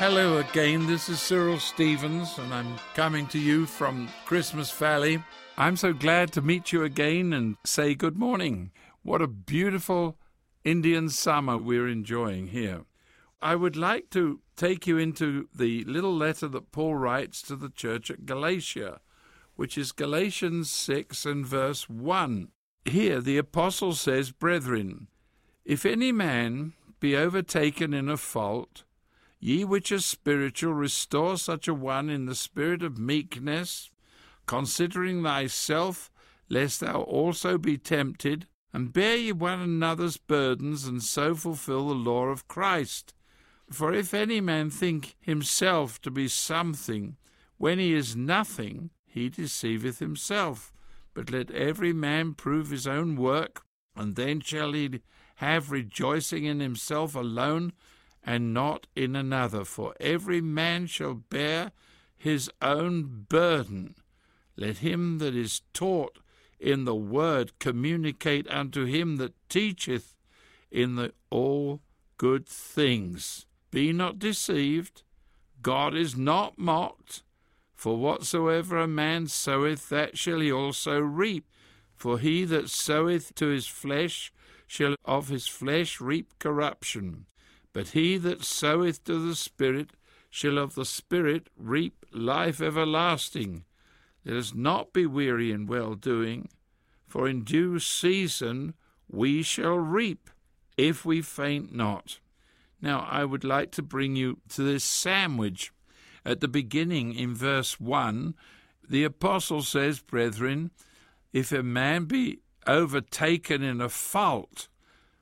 Hello again, this is Cyril Stevens, and I'm coming to you from Christmas Valley. I'm so glad to meet you again and say good morning. What a beautiful Indian summer we're enjoying here. I would like to take you into the little letter that Paul writes to the church at Galatia, which is Galatians 6 and verse 1. Here the apostle says, "Brethren, if any man be overtaken in a fault, ye which are spiritual, restore such a one in the spirit of meekness, considering thyself, lest thou also be tempted, and bear ye one another's burdens, and so fulfill the law of Christ. For if any man think himself to be something, when he is nothing, he deceiveth himself. But let every man prove his own work, and then shall he have rejoicing in himself alone, and not in another. For every man shall bear his own burden. Let him that is taught in the word communicate unto him that teacheth in the all good things. Be not deceived, God is not mocked. For whatsoever a man soweth, that shall he also reap. For he that soweth to his flesh shall of his flesh reap corruption. But he that soweth to the Spirit shall of the Spirit reap life everlasting. Let us not be weary in well-doing, for in due season we shall reap, if we faint not." Now, I would like to bring you to this sandwich. At the beginning, in verse 1, the apostle says, "Brethren, if a man be overtaken in a fault,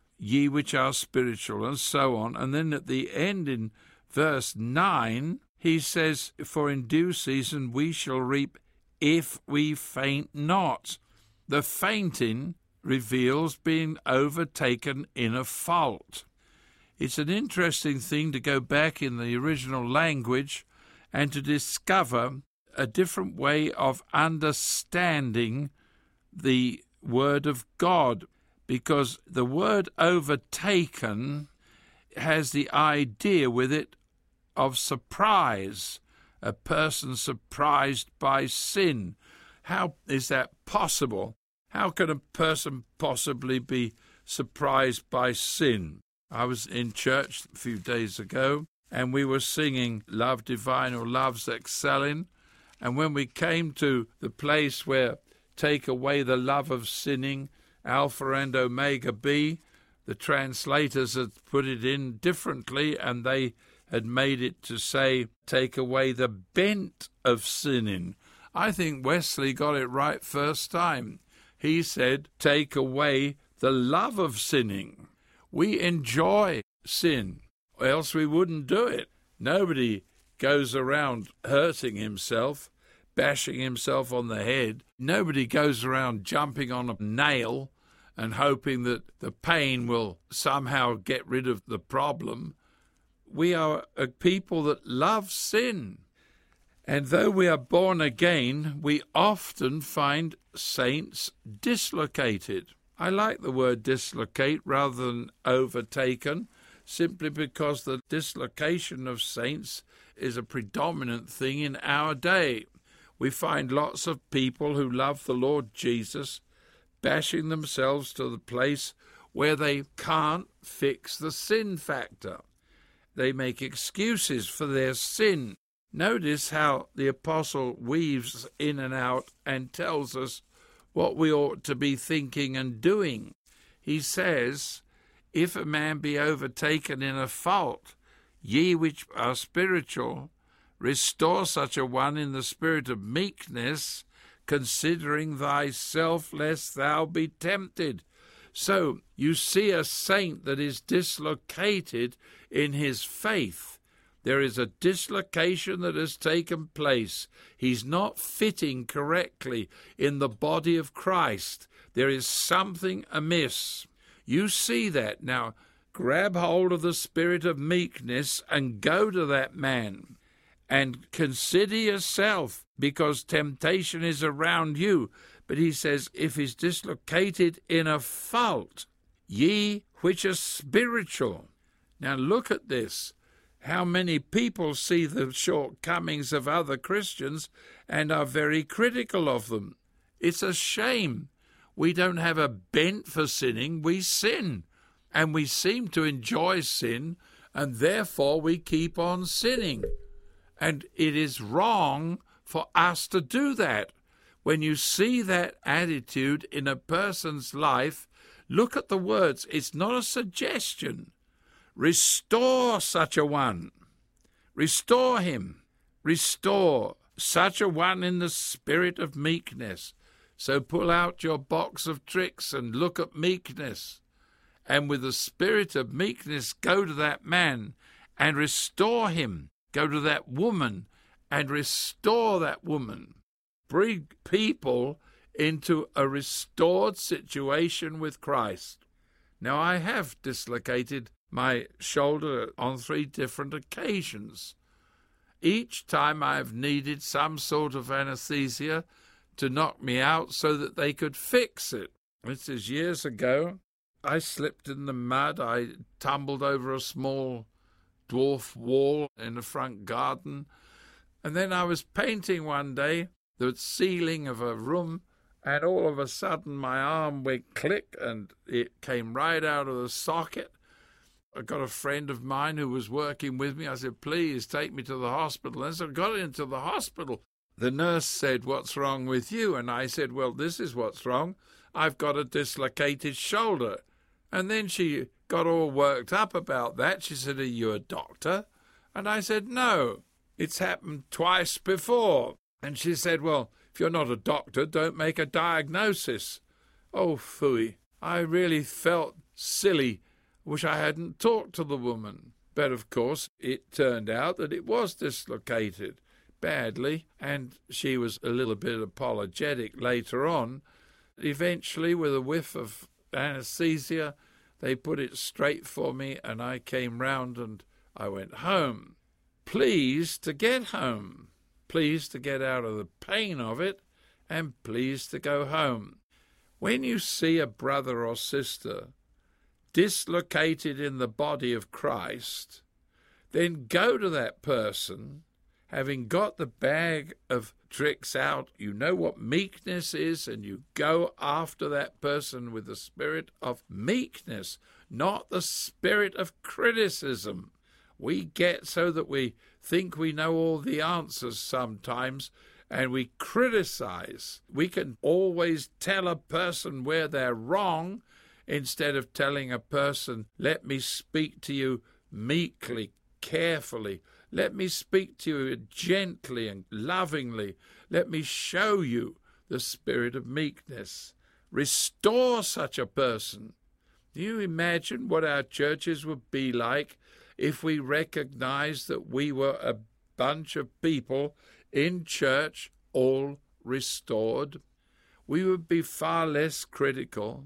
ye which are spiritual," and so on. And then at the end in verse 9, he says, "For in due season we shall reap, if we faint not." The fainting reveals being overtaken in a fault. It's an interesting thing to go back in the original language and to discover a different way of understanding the Word of God, because the word overtaken has the idea with it of surprise, a person surprised by sin. How is that possible? How can a person possibly be surprised by sin? I was in church a few days ago, and we were singing Love Divine or Love's Excelling, and when we came to the place where take away the love of sinning, Alpha and Omega be, the translators had put it in differently, and they had made it to say, take away the bent of sinning. I think Wesley got it right first time. He said, take away the love of sinning. We enjoy sin, or else we wouldn't do it. Nobody goes around hurting himself, bashing himself on the head. Nobody goes around jumping on a nail and hoping that the pain will somehow get rid of the problem. We are a people that love sin. And though we are born again, we often find saints dislocated. I like the word dislocate rather than overtaken, simply because the dislocation of saints is a predominant thing in our day. We find lots of people who love the Lord Jesus bashing themselves to the place where they can't fix the sin factor. They make excuses for their sin. Notice how the apostle weaves in and out and tells us what we ought to be thinking and doing. He says, if a man be overtaken in a fault, ye which are spiritual, restore such a one in the spirit of meekness, considering thyself, lest thou be tempted. So you see a saint that is dislocated in his faith. There is a dislocation that has taken place. He's not fitting correctly in the body of Christ. There is something amiss. You see that. Now, grab hold of the spirit of meekness and go to that man and consider yourself, because temptation is around you. But he says, if he's dislocated in a fault, ye which are spiritual. Now look at this. how many people see the shortcomings of other Christians and are very critical of them. It's a shame. We don't have a bent for sinning. We sin, and we seem to enjoy sin, and therefore we keep on sinning. And it is wrong for us to do that. When you see that attitude in a person's life, look at the words. It's not a suggestion. Restore such a one. Restore him. Restore such a one in the spirit of meekness. So pull out your box of tricks and look at meekness. And with the spirit of meekness, go to that man and restore him. Go to that woman and restore that woman. Bring people into a restored situation with Christ. Now, I have dislocated my shoulder on 3 different occasions. Each time I have needed some sort of anesthesia to knock me out so that they could fix it. This is years ago. I slipped in the mud. I tumbled over a small dwarf wall in the front garden. And then I was painting one day the ceiling of a room, and all of a sudden my arm went click and it came right out of the socket. I got a friend of mine who was working with me. I said, please take me to the hospital. And so I got into the hospital. The nurse said, what's wrong with you? And I said, well, this is what's wrong. I've got a dislocated shoulder. And then she got all worked up about that. She said, are you a doctor? And I said, no, it's happened twice before. And she said, well, if you're not a doctor, don't make a diagnosis. Oh, phooey. I really felt silly. Wish I hadn't talked to the woman. But, of course, it turned out that it was dislocated badly, and she was a little bit apologetic later on. Eventually, with a whiff of anesthesia, they put it straight for me, and I came round and I went home. Pleased to get home. Pleased to get out of the pain of it, and pleased to go home. When you see a brother or sister dislocated in the body of Christ, then go to that person, having got the bag of tricks out, you know what meekness is, and you go after that person with the spirit of meekness, not the spirit of criticism. We get so that we think we know all the answers sometimes, and we criticize. We can always tell a person where they're wrong instead of telling a person, let me speak to you meekly, carefully. Let me speak to you gently and lovingly. Let me show you the spirit of meekness. Restore such a person. Do you imagine what our churches would be like if we recognized that we were a bunch of people in church all restored? We would be far less critical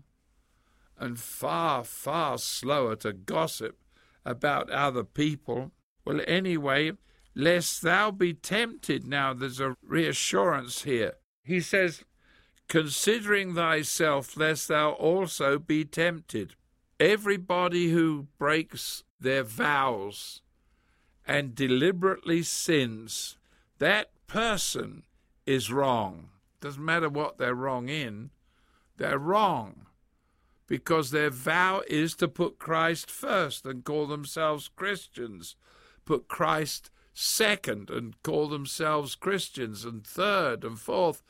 and far, far slower to gossip about other people. Well, anyway, lest thou be tempted. Now, there's a reassurance here. He says, considering thyself, lest thou also be tempted. Everybody who breaks their vows and deliberately sins, that person is wrong. Doesn't matter what they're wrong in, they're wrong. Because their vow is to put Christ first and call themselves Christians. Put Christ second and call themselves Christians. And third and fourth,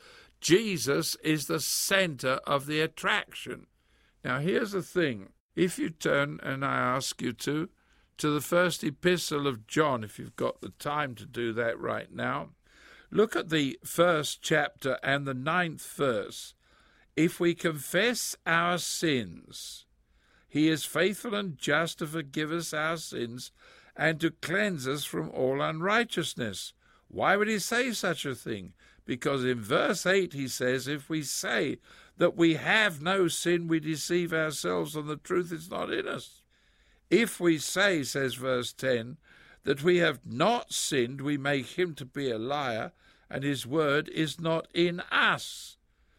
Jesus is the center of the attraction. Now here's the thing. If you turn, and I ask you to the first epistle of John, if you've got the time to do that right now, look at the 1st chapter and the 9th verse. If we confess our sins, he is faithful and just to forgive us our sins and to cleanse us from all unrighteousness. Why would he say such a thing? Because in verse 8 he says, if we say that we have no sin, we deceive ourselves and the truth is not in us. If we say, says verse 10, that we have not sinned, we make him to be a liar, and his word is not in us.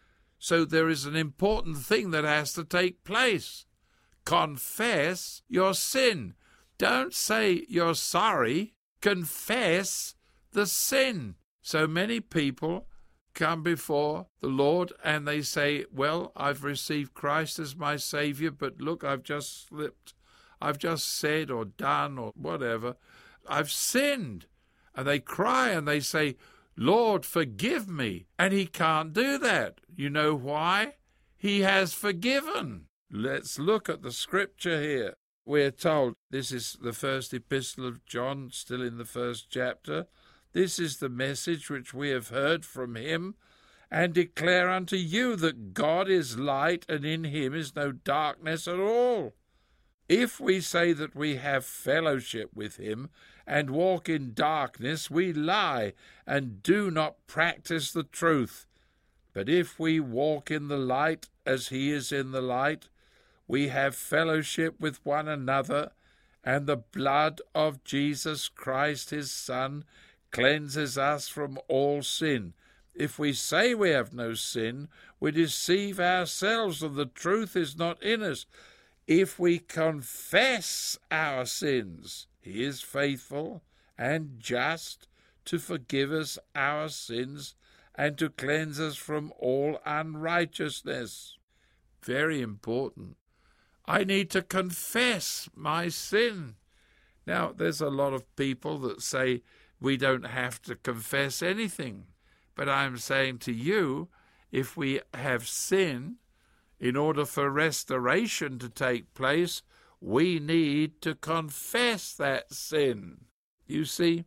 So there is an important thing that has to take place. Confess your sin. Don't say you're sorry. Confess the sin. So many people come before the Lord and they say, well, I've received Christ as my Savior, but look, I've just slipped. I've just said or done or whatever. I've sinned. And they cry and they say, Lord, forgive me. And he can't do that. You know why? He has forgiven. Let's look at the scripture here. We're told, this is the first epistle of John, still in the first chapter. This is the message which we have heard from him, and declare unto you that God is light, and in him is no darkness at all. If we say that we have fellowship with him, and walk in darkness, we lie, and do not practice the truth. But if we walk in the light, as he is in the light, we have fellowship with one another, and the blood of Jesus Christ his Son cleanses us from all sin. If we say we have no sin, we deceive ourselves, and the truth is not in us. If we confess our sins, he is faithful and just to forgive us our sins and to cleanse us from all unrighteousness. Very important. I need to confess my sin. Now, there's a lot of people that say we don't have to confess anything. But I'm saying to you, if we have sin, in order for restoration to take place, we need to confess that sin. You see,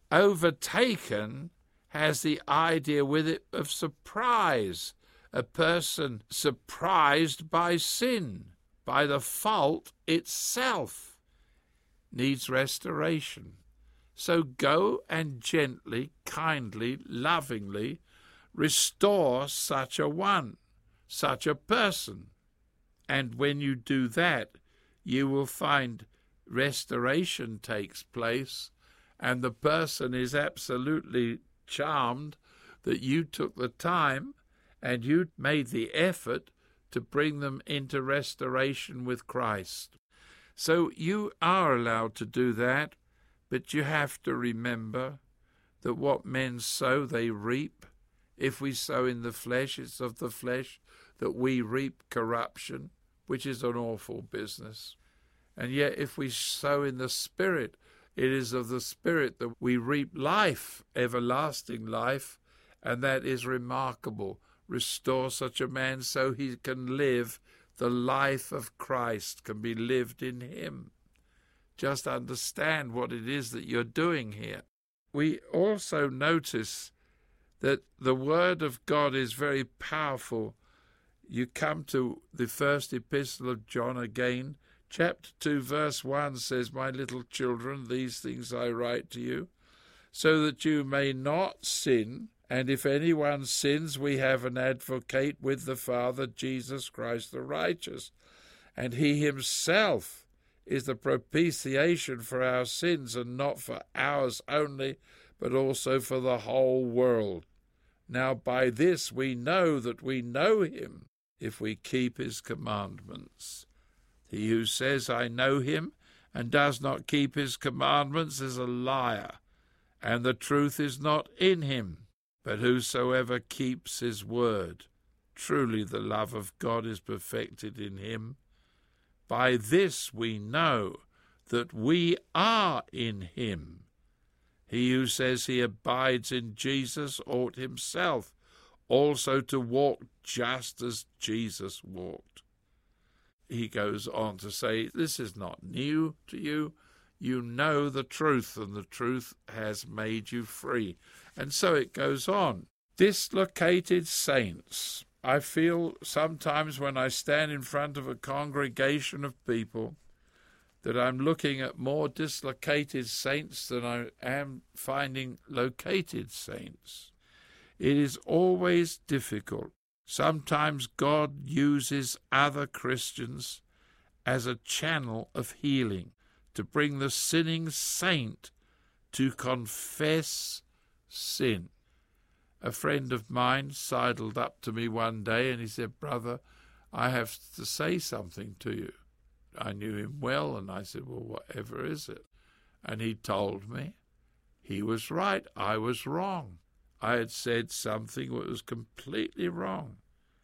overtaken has the idea with it of surprise. A person surprised by sin, by the fault itself, needs restoration. So go and gently, kindly, lovingly restore such a one, such a person. And when you do that, you will find restoration takes place, and the person is absolutely charmed that you took the time and you made the effort to bring them into restoration with Christ. So you are allowed to do that, but you have to remember that what men sow, they reap. If we sow in the flesh, it's of the flesh that we reap corruption, which is an awful business. And yet if we sow in the Spirit, it is of the Spirit that we reap life, everlasting life, and that is remarkable. Restore such a man so he can live the life of Christ, can be lived in him. Just understand what it is that you're doing here. We also notice that the Word of God is very powerful. You come to the first epistle of John again. Chapter 2, verse 1 says, My little children, these things I write to you, so that you may not sin. And if anyone sins, we have an advocate with the Father, Jesus Christ the righteous. And he himself is the propitiation for our sins, and not for ours only, but also for the whole world. Now by this we know that we know him, if we keep his commandments. He who says, I know him, and does not keep his commandments is a liar, and the truth is not in him. But whosoever keeps his word, truly the love of God is perfected in him. By this we know that we are in him. He who says he abides in Jesus ought himself also to walk just as Jesus walked. He goes on to say, this is not new to you. You know the truth, and the truth has made you free. And so it goes on. Dislocated saints. I feel sometimes when I stand in front of a congregation of people that I'm looking at more dislocated saints than I am finding located saints. It is always difficult. Sometimes God uses other Christians as a channel of healing to bring the sinning saint to confess sin. A friend of mine sidled up to me one day and he said, Brother, I have to say something to you. I knew him well, and I said, well, whatever is it? And he told me he was right. I was wrong. I had said something that was completely wrong.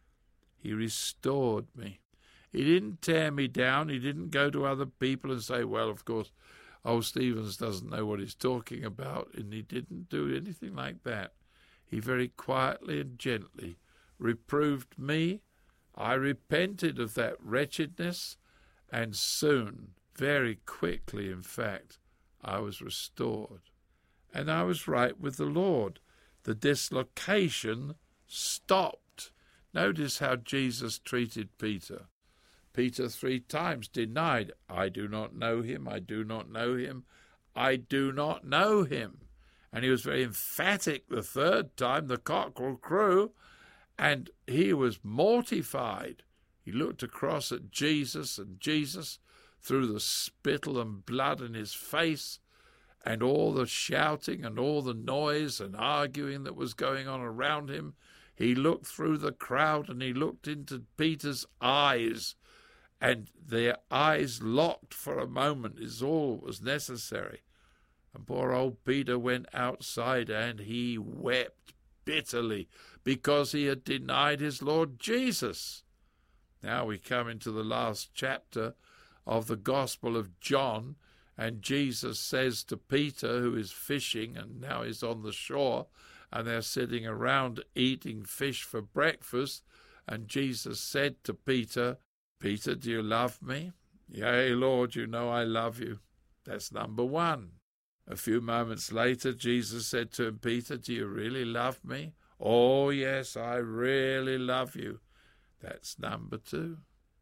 He restored me. He didn't tear me down. He didn't go to other people and say, well, of course, old Stevens doesn't know what he's talking about, and he didn't do anything like that. He very quietly and gently reproved me. I repented of that wretchedness, and soon, very quickly, in fact, I was restored. And I was right with the Lord. The dislocation stopped. Notice how Jesus treated Peter. Peter 3 times denied, I do not know him, I do not know him, I do not know him. And he was very emphatic the third time, the cockerel crew, and he was mortified. He looked across at Jesus, and Jesus, through the spittle and blood in his face, and all the shouting and all the noise and arguing that was going on around him, he looked through the crowd and he looked into Peter's eyes, and their eyes locked for a moment is all that was necessary. And poor old Peter went outside and he wept bitterly because he had denied his Lord Jesus. Now we come into the last chapter of the Gospel of John, and Jesus says to Peter, who is fishing, and now he's on the shore, and they're sitting around eating fish for breakfast, and Jesus said to Peter, Peter, do you love me? Yea, Lord, you know I love you. That's number one. A few moments later, Jesus said to him, Peter, do you really love me? Oh, yes, I really love you. That's number two.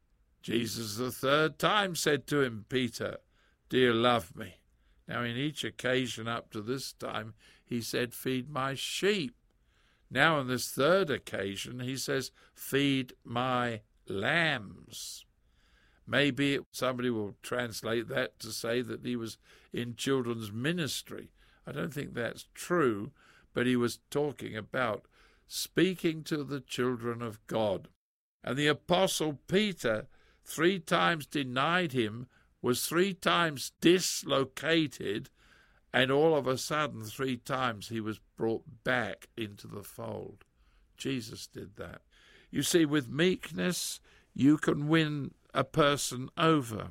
Jesus the third time said to him, Peter, do you love me? Now, in each occasion up to this time, he said, feed my sheep. Now, on this third occasion, he says, feed my lambs. Maybe somebody will translate that to say that he was in children's ministry. I don't think that's true, but he was talking about speaking to the children of God. And the Apostle Peter 3 times denied him, was 3 times dislocated, and all of a sudden 3 times he was brought back into the fold. Jesus did that. You see, with meekness, you can win a person over.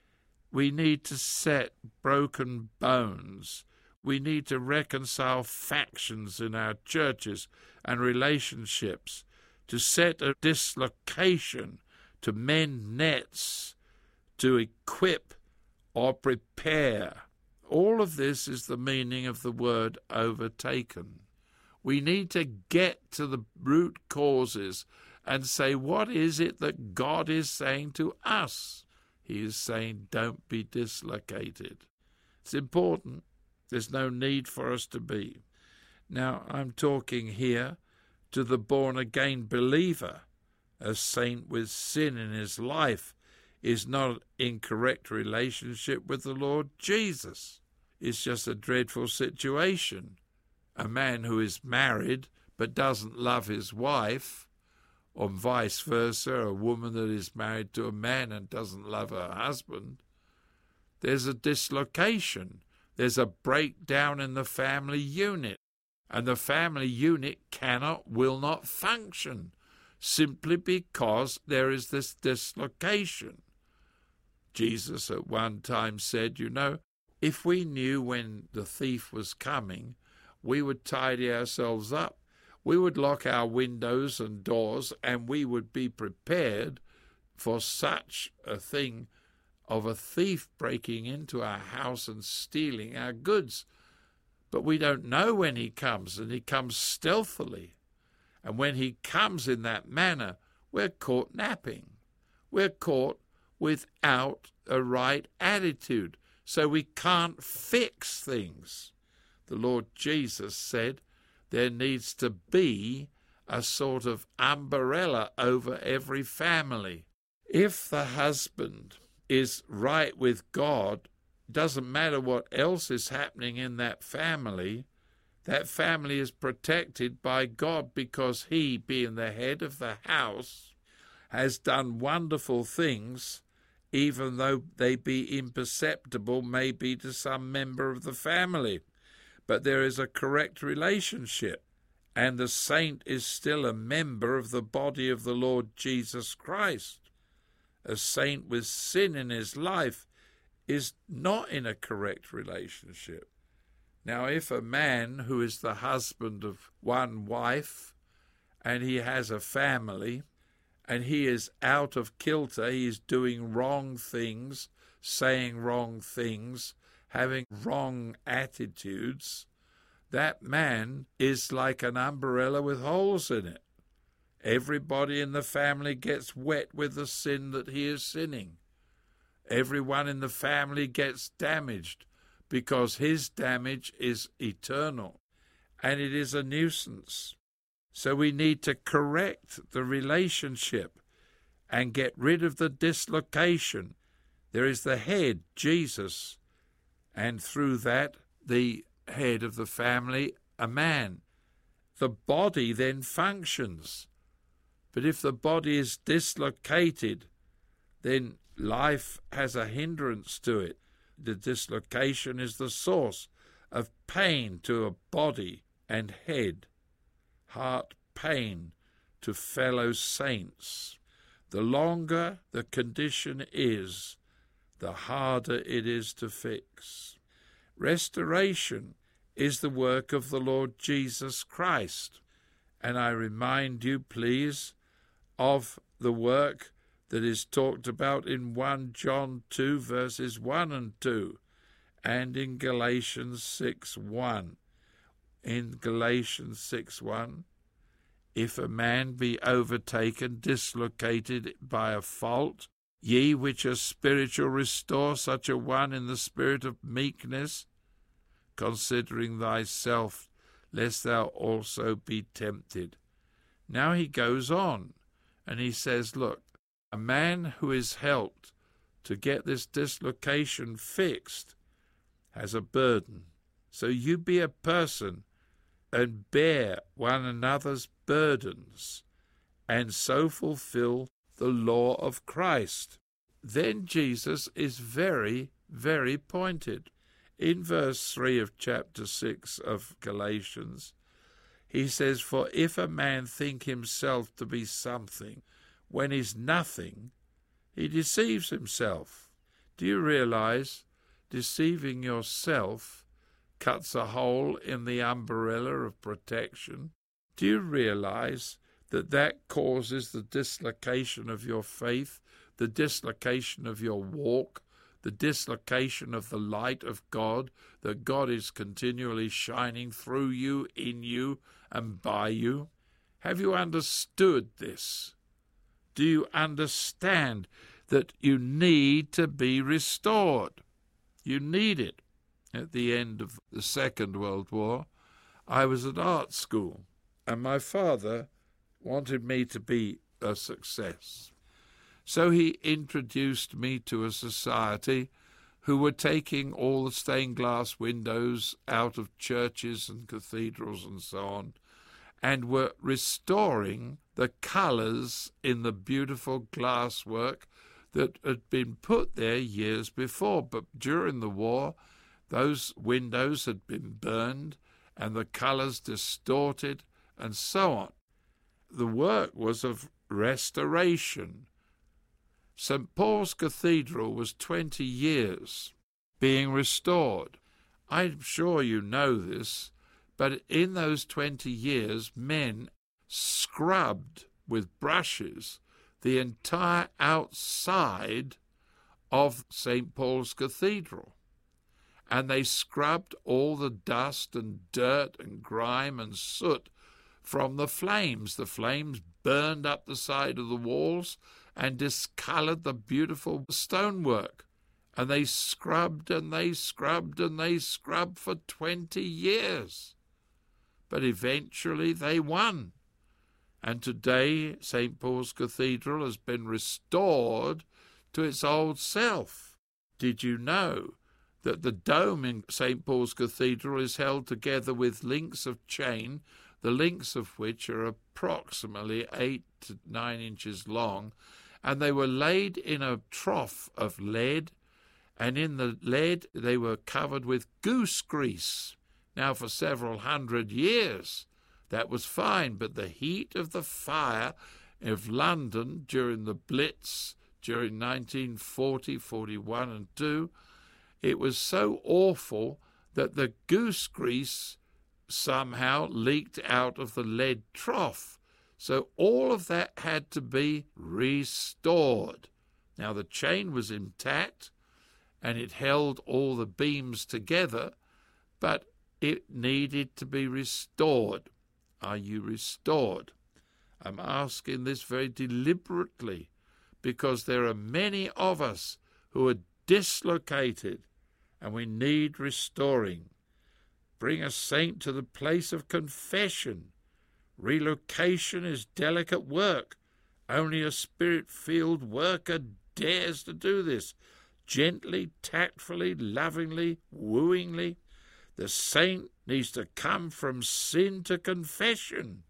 We need to set broken bones. We need to reconcile factions in our churches and relationships, to set a dislocation, to mend nets, to equip or prepare. All of this is the meaning of the word overtaken. We need to get to the root causes and say, what is it that God is saying to us? He is saying, don't be dislocated. It's important. There's no need for us to be. Now, I'm talking here to the born-again believer. A saint with sin in his life is not in correct relationship with the Lord Jesus. It's just a dreadful situation. A man who is married but doesn't love his wife, or vice versa, a woman that is married to a man and doesn't love her husband, there's a dislocation. There's a breakdown in the family unit, and the family unit will not function simply because there is this dislocation. Jesus at one time said, if we knew when the thief was coming, we would tidy ourselves up. We would lock our windows and doors, and we would be prepared for such a thing of a thief breaking into our house and stealing our goods. But we don't know when he comes, and he comes stealthily. And when he comes in that manner, we're caught napping. We're caught without a right attitude, so we can't fix things. The Lord Jesus said there needs to be a sort of umbrella over every family. If the husband is right with God, doesn't matter what else is happening in that family is protected by God, because he, being the head of the house, has done wonderful things even though they be imperceptible, maybe to some member of the family. But there is a correct relationship, and the saint is still a member of the body of the Lord Jesus Christ. A saint with sin in his life is not in a correct relationship. Now, if a man who is the husband of one wife and he has a family and he is out of kilter, he is doing wrong things, saying wrong things, having wrong attitudes, that man is like an umbrella with holes in it. Everybody in the family gets wet with the sin that he is sinning. Everyone in the family gets damaged because his damage is eternal, and it is a nuisance. So we need to correct the relationship and get rid of the dislocation. There is the head, Jesus, and through that, the head of the family, a man. The body then functions. But if the body is dislocated, then life has a hindrance to it. The dislocation is the source of pain to a body and head, heart pain to fellow saints. The longer the condition is, the harder it is to fix. Restoration is the work of the Lord Jesus Christ. And I remind you, please, of the work that is talked about in 1 John 2, verses 1 and 2, and in Galatians 6:1. In Galatians 6:1, if a man be overtaken, dislocated by a fault, ye which are spiritual, restore such a one in the spirit of meekness, considering thyself, lest thou also be tempted. Now he goes on, and he says, look, a man who is helped to get this dislocation fixed has a burden. So you be a person and bear one another's burdens, and so fulfill the law of Christ. Then Jesus is very, very pointed. In verse 3 of chapter 6 of Galatians, he says, for if a man think himself to be something when he's nothing, he deceives himself. Do you realize deceiving yourself cuts a hole in the umbrella of protection? Do you realize that that causes the dislocation of your faith, the dislocation of your walk, the dislocation of the light of God, that God is continually shining through you, in you, and by you? Have you understood this? Do you understand that you need to be restored? You need it. At the end of the Second World War, I was at art school, and my father wanted me to be a success. So he introduced me to a society who were taking all the stained glass windows out of churches and cathedrals and so on, and were restoring the colours in the beautiful glasswork that had been put there years before. But during the war, those windows had been burned and the colours distorted and so on. The work was of restoration. St. Paul's Cathedral was 20 years being restored. I'm sure you know this, but in those 20 years, men scrubbed with brushes the entire outside of St. Paul's Cathedral. And they scrubbed all the dust and dirt and grime and soot from the flames. The flames burned up the side of the walls and discoloured the beautiful stonework. And they scrubbed and they scrubbed and they scrubbed for 20 years. But eventually they won. And today St. Paul's Cathedral has been restored to its old self. Did you know that the dome in St. Paul's Cathedral is held together with links of chain, the links of which are approximately 8 to 9 inches long, and they were laid in a trough of lead, and in the lead they were covered with goose grease. Now, for several hundred years, that was fine, but the heat of the fire of London during the Blitz, during 1940, 41 and 2, it was so awful that the goose grease somehow leaked out of the lead trough. So all of that had to be restored. Now, the chain was intact, and it held all the beams together, but it needed to be restored. Are you restored? I'm asking this very deliberately, because there are many of us who are dislocated, and we need restoring. Bring a saint to the place of confession. Relocation is delicate work. Only a spirit-filled worker dares to do this. Gently, tactfully, lovingly, wooingly. The saint needs to come from sin to confession.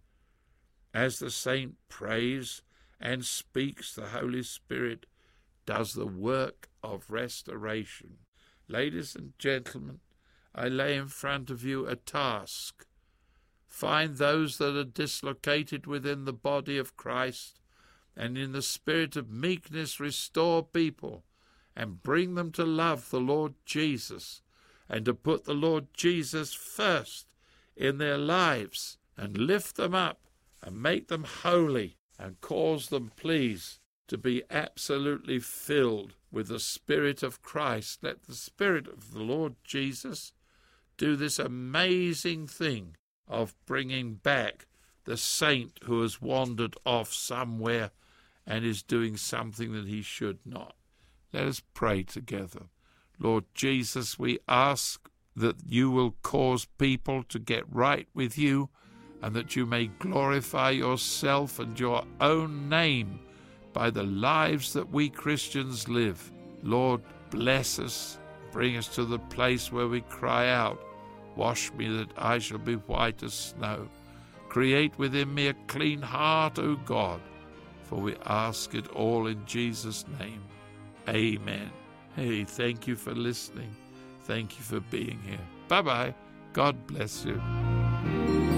As the saint prays and speaks, the Holy Spirit does the work of restoration. Ladies and gentlemen, I lay in front of you a task. Find those that are dislocated within the body of Christ, and in the spirit of meekness restore people, and bring them to love the Lord Jesus, and to put the Lord Jesus first in their lives, and lift them up, and make them holy, and cause them, please, to be absolutely filled with the Spirit of Christ. Let the Spirit of the Lord Jesus do this amazing thing of bringing back the saint who has wandered off somewhere and is doing something that he should not. Let us pray together. Lord Jesus, we ask that you will cause people to get right with you, and that you may glorify yourself and your own name by the lives that we Christians live. Lord, bless us. Bring us to the place where we cry out, wash me that I shall be white as snow. Create within me a clean heart, O God, for we ask it all in Jesus' name. Amen. Hey, thank you for listening. Thank you for being here. Bye-bye. God bless you.